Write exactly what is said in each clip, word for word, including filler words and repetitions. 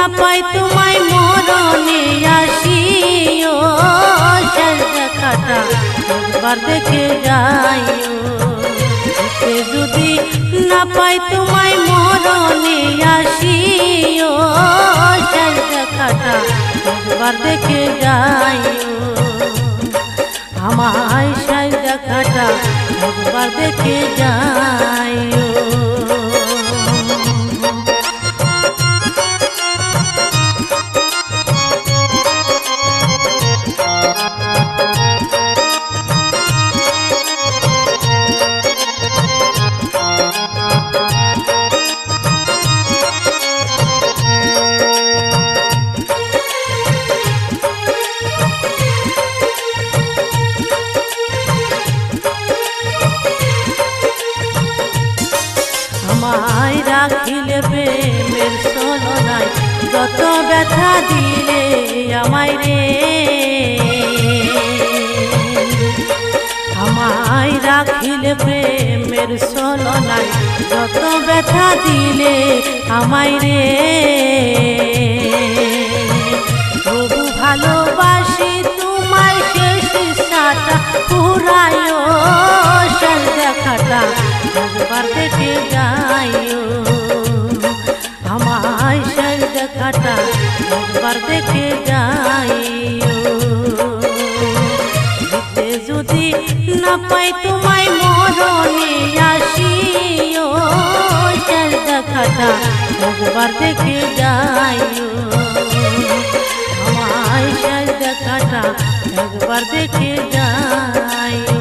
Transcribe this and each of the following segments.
না পাই তোমায় মরণে আসিও, শেষ দেখাটা একবার দেখে যাইও। যদি না পাই তোমায় মরণে আসিও, শেষ দেখাটা একবার দেখে যাইও। আমায় শেষ দেখাটা একবার দেখে যাইও। আমায় রাখিলে প্রেমের ছলনায়, যত ব্যথা দিলে আমায় রে। আমায় রাখিলে প্রেমের ছলনায়, যত ব্যথা দিলে আমায় রে। তবু ভালোবাসি তোমায়, শেষ ইচ্ছাটা পুরায়ও, শেষ দেখাটা একবার দেখে যাইও। আমায় শেষ দেখাটা একবার দেখে যাইও। যদি না পাই তোমায় মরণে আসিও, শেষ দেখাটা একবার দেখে যাইও। আমায় শেষ দেখাটা একবার দেখে যাইও।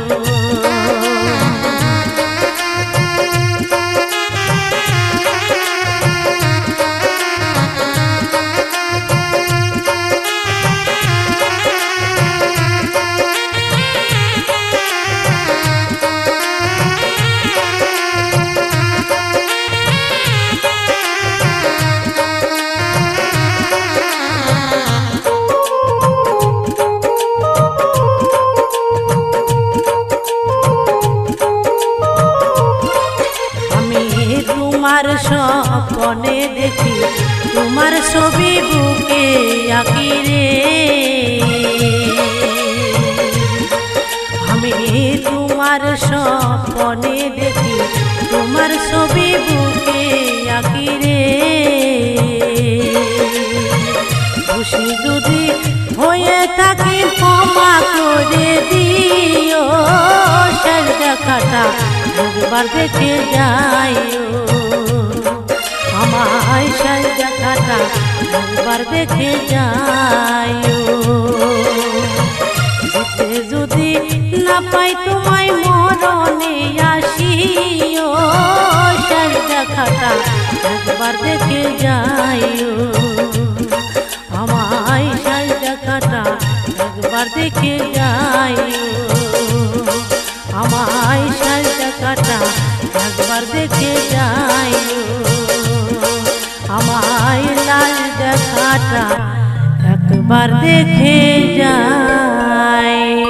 তোমার স্বপ্নে দেখি তোমার ছবি বুকে আঁকি রে। আমি তোমার স্বপ্নে দেখি তোমার ছবি বুকে আঁকি রে। খুশি যদি হয়ে থাকি ক্ষমা করে দিও, শেষ দেখাটা একবার দেখে যাইও। আমায় শেষ দেখাটা একবার দেখে যাইও। যেতে যদি না পাই তোমায় মরণে আসিও, শেষ দেখাটা একবার দেখে যাইও। আমায় শেষ দেখাটা একবার দেখে যাইও। আমায় শেষ দেখাটা একবার দেখে যাইও। আমায় লাল দেখাটা একবার দেখে যাই।